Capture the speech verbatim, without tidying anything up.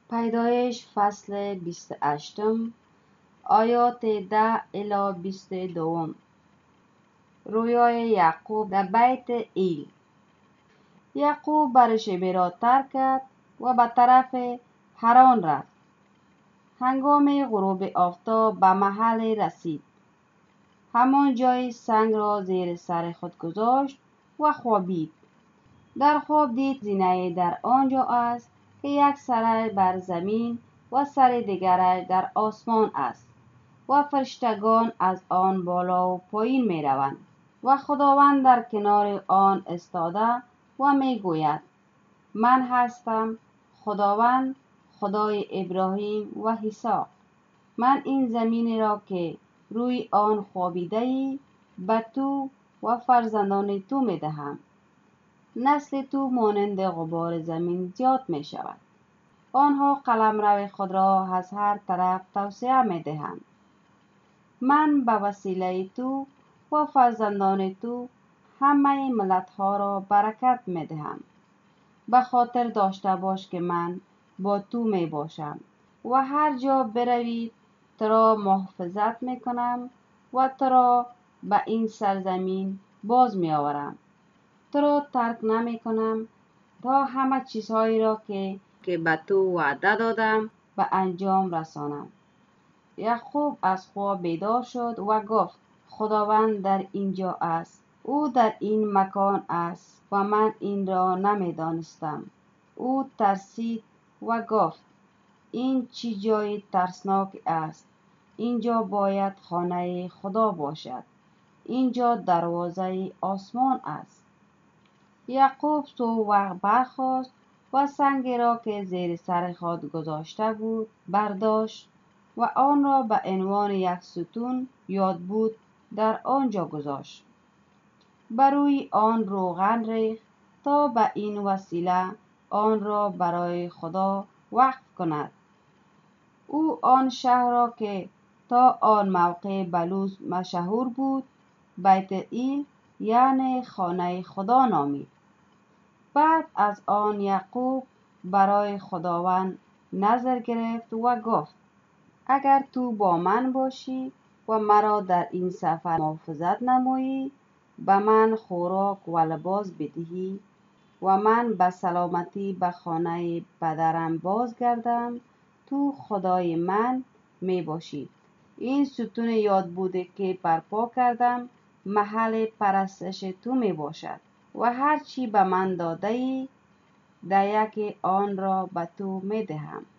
پیدایش فصل بیست و هشتم آیات ده الی بیست و دوم. رویای یعقوب در بیت ایل. یعقوب برشبه را ترک کرد و به طرف حران رفت. هنگام غروب آفتاب به محل رسید. همان جای سنگ را زیر سر خود گذاشت و خوابید. در خواب دید زینه در آنجا است که یک سرش بر زمین و سر دیگرش در آسمان است و فرشتگان از آن بالا و پایین می روند و خداوند در کنار آن استاده و می گوید من هستم خداوند خدای ابراهیم و اسحاق. من این زمین را که روی آن خوابیده ای به تو و فرزندان تو می دهم. نسل تو مانند غبار زمین زیاد می شود. آنها قلمرو خود را از هر طرف توسعه می دهند. من به وسیله تو و فرزندان تو همه ملت‌ها را برکت می دهم. به خاطر داشته باش که من با تو می باشم و هر جا بروی تو را محافظت می کنم و تو را به این سرزمین باز می آورم. تو را ترک نمی کنم تا همه چیزهایی را که که به تو وعده دادم به انجام رسانم. یعقوب از خواب بیدار شد و گفت خداوند در اینجا است. او در این مکان است و من این را نمی دانستم. او ترسید و گفت این چه جای ترسناک است. اینجا باید خانه خدا باشد. اینجا دروازه آسمان است. یعقوب سو وقت برخاست و سنگی را که زیر سر خود گذاشته بود برداشت و آن را به عنوان یک ستون یاد بود در آنجا گذاشت. بر روی آن روغن ریخت تا به این وسیله آن را برای خدا وقف کند. او آن شهر را که تا آن موقع بلوز مشهور بود بیت ایل یعنی خانه خدا نامید. بعد از آن یعقوب برای خداوند نظر گرفت و گفت اگر تو با من باشی و مرا در این سفر محافظت نمایی به من خوراک و لباس بدهی و من به سلامتی به خانه پدرم بازگردم تو خدای من می باشی. این ستون یاد بوده که برپا کردم محل پرستش تو می باشد و هر چی به من داده ای دیکی آن را به تو می دهم.